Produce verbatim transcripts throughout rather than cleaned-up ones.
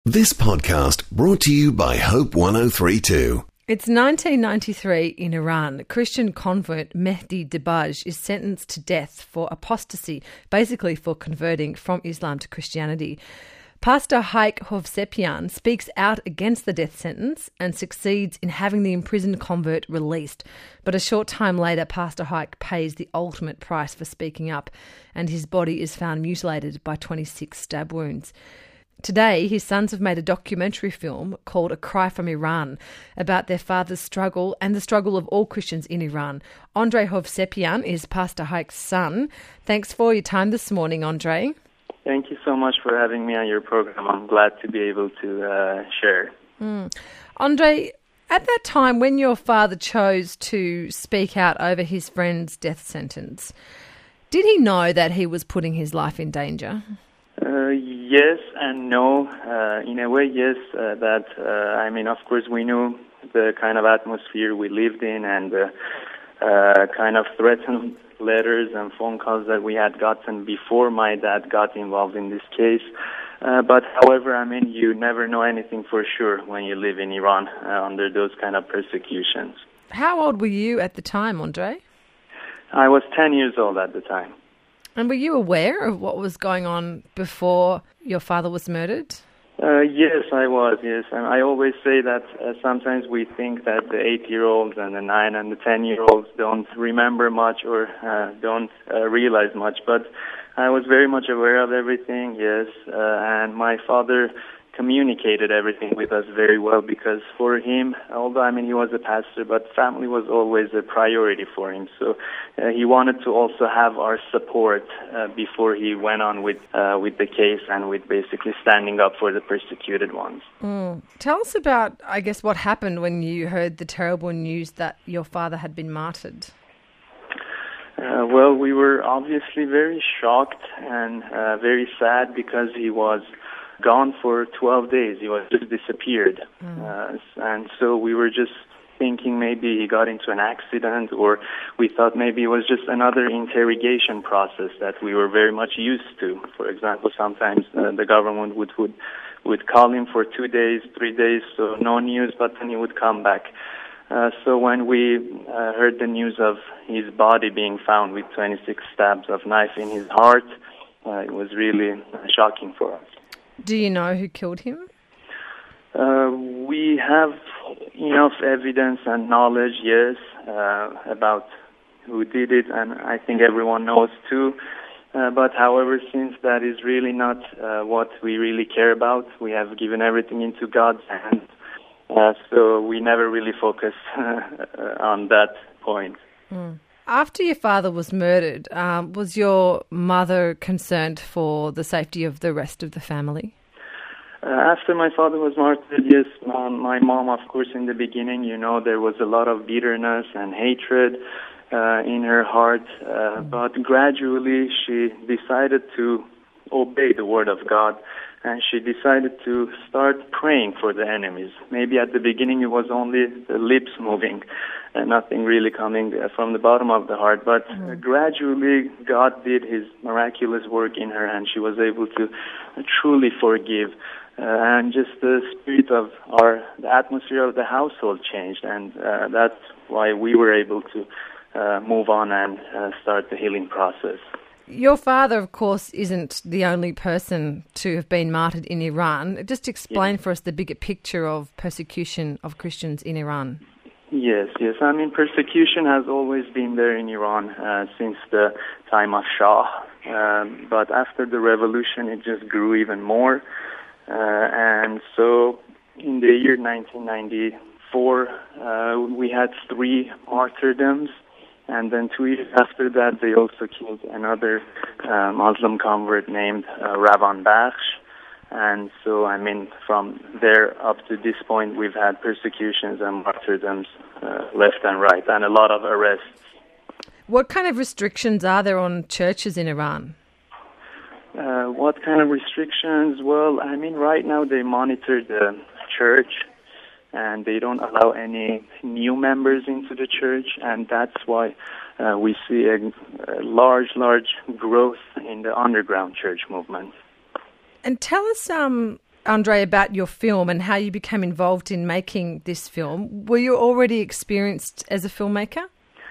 This podcast brought to you by Hope one oh three two. It's nineteen ninety-three in Iran. Christian convert Mehdi Debaj is sentenced to death for apostasy, basically for converting from Islam to Christianity. Pastor Haik Hovsepian speaks out against the death sentence and succeeds in having the imprisoned convert released. But a short time later, Pastor Haik pays the ultimate price for speaking up, and his body is found mutilated by twenty-six stab wounds. Today, his sons have made a documentary film called A Cry from Iran about their father's struggle and the struggle of all Christians in Iran. Andrei Hovsepian is Pastor Haik's son. Thanks for your time this morning, Andrei. Thank you so much for having me on your program. I'm glad to be able to uh, share. Mm. Andrei, at that time when your father chose to speak out over his friend's death sentence, did he know that he was putting his life in danger? Uh, yes and no. Uh, in a way, yes. Uh, that uh, I mean, of course, we knew the kind of atmosphere we lived in and the uh, kind of threatened letters and phone calls that we had gotten before my dad got involved in this case. Uh, but however, I mean, you never know anything for sure when you live in Iran uh, under those kind of persecutions. How old were you at the time, Andrei? I was ten years old at the time. And were you aware of what was going on before your father was murdered? Uh, yes, I was, yes. And I always say that uh, sometimes we think that the eight-year-olds and the nine and the ten-year-olds don't remember much or uh, don't uh, realize much. But I was very much aware of everything, yes. Uh, and my father communicated everything with us very well because for him, although, I mean, he was a pastor, but family was always a priority for him. So uh, he wanted to also have our support uh, before he went on with uh, with the case and with basically standing up for the persecuted ones. Mm. Tell us about, I guess, what happened when you heard the terrible news that your father had been martyred. Uh, well, we were obviously very shocked and uh, very sad because he was gone for twelve days. He was just disappeared. Mm. Uh, and so we were just thinking maybe he got into an accident, or we thought maybe it was just another interrogation process that we were very much used to. For example, sometimes uh, the government would, would would call him for two days, three days, so no news, but then he would come back. Uh, so when we uh, heard the news of his body being found with twenty-six stabs of knife in his heart, uh, it was really uh, shocking for us. Do you know who killed him? Uh, we have enough evidence and knowledge, yes, uh, about who did it, and I think everyone knows too. Uh, but however, since that is really not uh, what we really care about, we have given everything into God's hands. Uh, so we never really focused on that point. Mm. After your father was murdered, um, was your mother concerned for the safety of the rest of the family? Uh, after my father was martyred, yes, um, my mom, of course, in the beginning, you know, there was a lot of bitterness and hatred uh, in her heart. Uh, mm. But gradually she decided to obey the word of God, and she decided to start praying for the enemies. Maybe at the beginning it was only the lips moving, and nothing really coming from the bottom of the heart. But mm. uh, gradually God did his miraculous work in her, and she was able to uh, truly forgive. Uh, and just the spirit of our, the atmosphere of the household changed, and uh, that's why we were able to uh, move on and uh, start the healing process. Your father, of course, isn't the only person to have been martyred in Iran. Just explain yes. for us the bigger picture of persecution of Christians in Iran. Yes, yes. I mean, persecution has always been there in Iran uh, since the time of Shah. Um, but after the revolution, it just grew even more. Uh, and so in the year nineteen ninety-four, uh, we had three martyrdoms. And then two years after that, they also killed another uh, Muslim convert named uh, Ravan Bakhsh. And so, I mean, from there up to this point, we've had persecutions and martyrdoms uh, left and right, and a lot of arrests. What kind of restrictions are there on churches in Iran? Uh, what kind of restrictions? Well, I mean, right now they monitor the church, and they don't allow any new members into the church, and that's why uh, we see a, a large, large growth in the underground church movement. And tell us um, Andre, about your film and how you became involved in making this film. Were you already experienced as a filmmaker?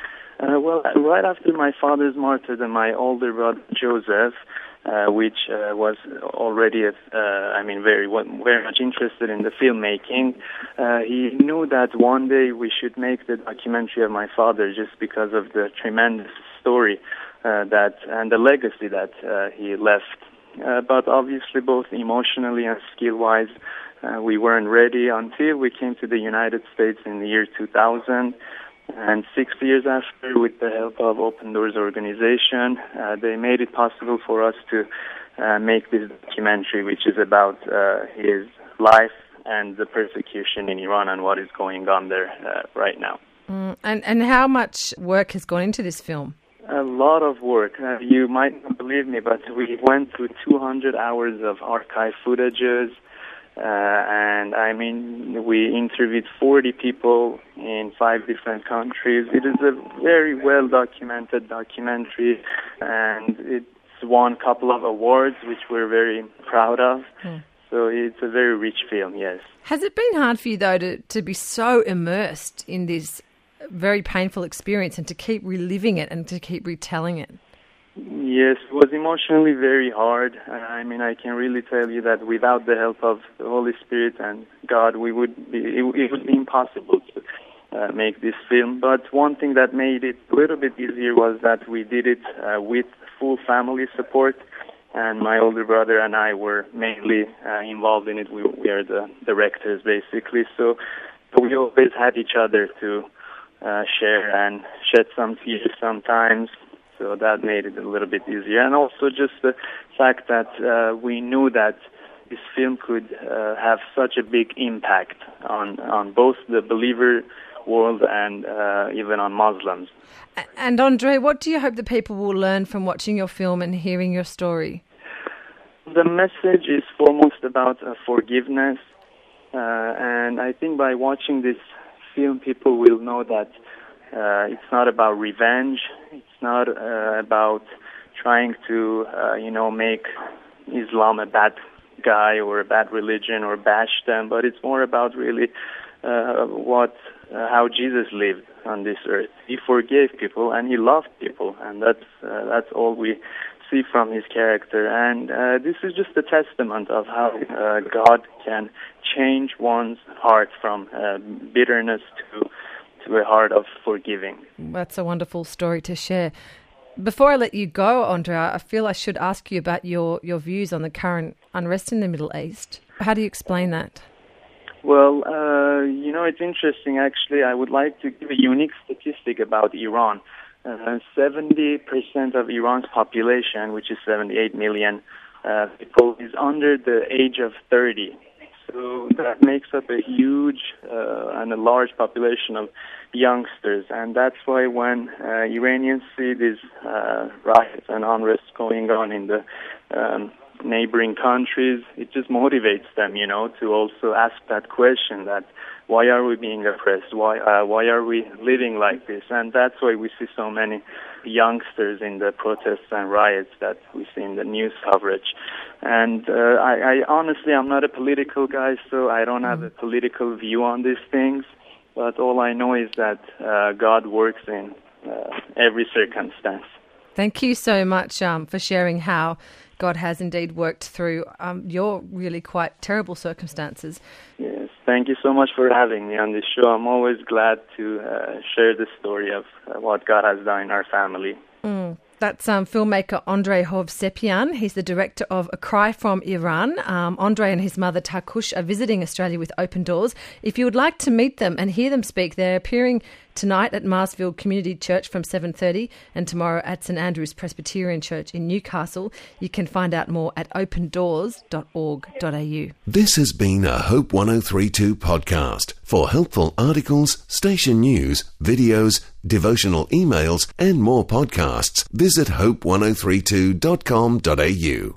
Uh, well, right after my father's martyrdom, my older brother Joseph, uh, which uh, was already, uh, I mean, very very much interested in the filmmaking, uh, he knew that one day we should make the documentary of my father, just because of the tremendous story uh, that and the legacy that uh, he left. Uh, but obviously, both emotionally and skill-wise, uh, we weren't ready until we came to the United States in the year two thousand. And six years after, with the help of Open Doors organization, uh, they made it possible for us to uh, make this documentary, which is about uh, his life and the persecution in Iran and what is going on there uh, right now. Mm, and, and how much work has gone into this film? A lot of work. Uh, you might not believe me, but we went through two hundred hours of archive footages. Uh, and I mean, we interviewed forty people in five different countries. It is a very well-documented documentary, and it's won a couple of awards, which we're very proud of. Mm. So it's a very rich film, yes. Has it been hard for you, though, to, to be so immersed in this very painful experience and to keep reliving it and to keep retelling it? Yes, it was emotionally very hard. I mean, I can really tell you that without the help of the Holy Spirit and God, we would be, it, it would be impossible to uh, make this film. But one thing that made it a little bit easier was that we did it uh, with full family support, and my older brother and I were mainly uh, involved in it. We, we are the directors, basically. So we always had each other to uh, share and shed some tears sometimes. So that made it a little bit easier. And also just the fact that uh, we knew that this film could uh, have such a big impact on, on both the believer world and uh, even on Muslims. And Andre, what do you hope the people will learn from watching your film and hearing your story? The message is foremost about uh, forgiveness. Uh, and I think by watching this film, people will know that uh, it's not about revenge. It's not uh, about trying to, uh, you know, make Islam a bad guy or a bad religion or bash them, but it's more about really uh, what, uh, how Jesus lived on this earth. He forgave people and he loved people, and that's uh, that's all we see from his character. And uh, this is just a testament of how uh, God can change one's heart from uh, bitterness to to a heart of forgiving. That's a wonderful story to share. Before I let you go, Andre, I feel I should ask you about your, your views on the current unrest in the Middle East. How do you explain that? Well, uh, you know, it's interesting, actually. I would like to give a unique statistic about Iran. Uh, seventy percent of Iran's population, which is seventy-eight million uh, people, is under the age of thirty. So that makes up a huge uh, and a large population of youngsters, and that's why when uh, Iranians see these uh, riots and unrest going on in the um, neighboring countries, it just motivates them, you know, to also ask that question: that why are we being oppressed? Why uh, why are we living like this? And that's why we see so many youngsters in the protests and riots that we see in the news coverage. And uh, I, I honestly, I'm not a political guy, so I don't have a political view on these things. But all I know is that uh, God works in uh, every circumstance. Thank you so much um, for sharing how God has indeed worked through um, your really quite terrible circumstances. Yes, thank you so much for having me on this show. I'm always glad to uh, share the story of uh, what God has done in our family. Mm. That's um, filmmaker Andre Hovsepian. He's the director of A Cry from Iran. Um, Andre and his mother Takush are visiting Australia with Open Doors. If you would like to meet them and hear them speak, they're appearing tonight at Marsfield Community Church from seven thirty and tomorrow at St Andrew's Presbyterian Church in Newcastle. You can find out more at open doors dot org dot a u. This has been a Hope one oh three point two podcast. For helpful articles, station news, videos, devotional emails and more podcasts, visit hope one oh three two dot com dot a u.